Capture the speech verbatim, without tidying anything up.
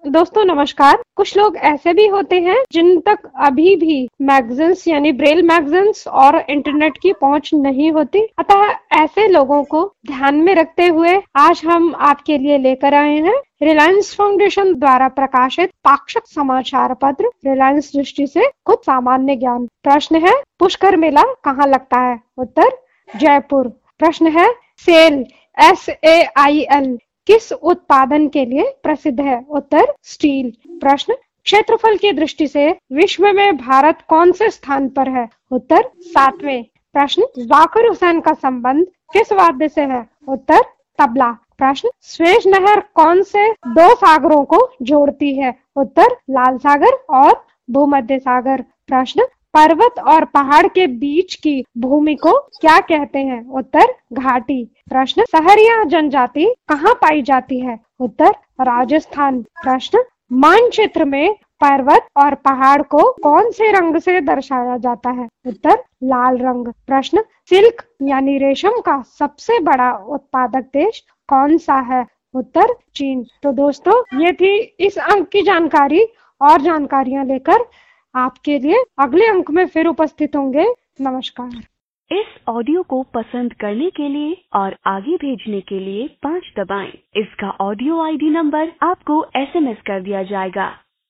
दोस्तों नमस्कार। कुछ लोग ऐसे भी होते हैं जिन तक अभी भी मैगजीन्स यानी ब्रेल मैगजीन्स और इंटरनेट की पहुंच नहीं होती। अतः ऐसे लोगों को ध्यान में रखते हुए आज हम आपके लिए लेकर आए हैं रिलायंस फाउंडेशन द्वारा प्रकाशित पाक्षिक समाचार पत्र रिलायंस दृष्टि से कुछ सामान्य ज्ञान। प्रश्न है, पुष्कर मेला कहाँ लगता है? उत्तर, जयपुर। प्रश्न है, SAIL S A I L किस उत्पादन के लिए प्रसिद्ध है? उत्तर, स्टील। प्रश्न, क्षेत्रफल की दृष्टि से विश्व में भारत कौन से स्थान पर है? उत्तर, सातवें। प्रश्न, जाकिर हुसैन का संबंध किस वाद्य से है? उत्तर, तबला। प्रश्न, स्वेज नहर कौन से दो सागरों को जोड़ती है? उत्तर, लाल सागर और भूमध्य सागर। प्रश्न, पर्वत और पहाड़ के बीच की भूमि को क्या कहते हैं? उत्तर, घाटी। प्रश्न, सहरिया जनजाति कहाँ पाई जाती है? उत्तर, राजस्थान। प्रश्न, मानचित्र में पर्वत और पहाड़ को कौन से रंग से दर्शाया जाता है? उत्तर, लाल रंग। प्रश्न, सिल्क यानी रेशम का सबसे बड़ा उत्पादक देश कौन सा है? उत्तर, चीन। तो दोस्तों, ये थी इस अंक की जानकारी। और जानकारियां लेकर आपके लिए अगले अंक में फिर उपस्थित होंगे। नमस्कार। इस ऑडियो को पसंद करने के लिए और आगे भेजने के लिए पाँच दबाएं। इसका ऑडियो आई डी नंबर आपको एस एम एस कर दिया जाएगा।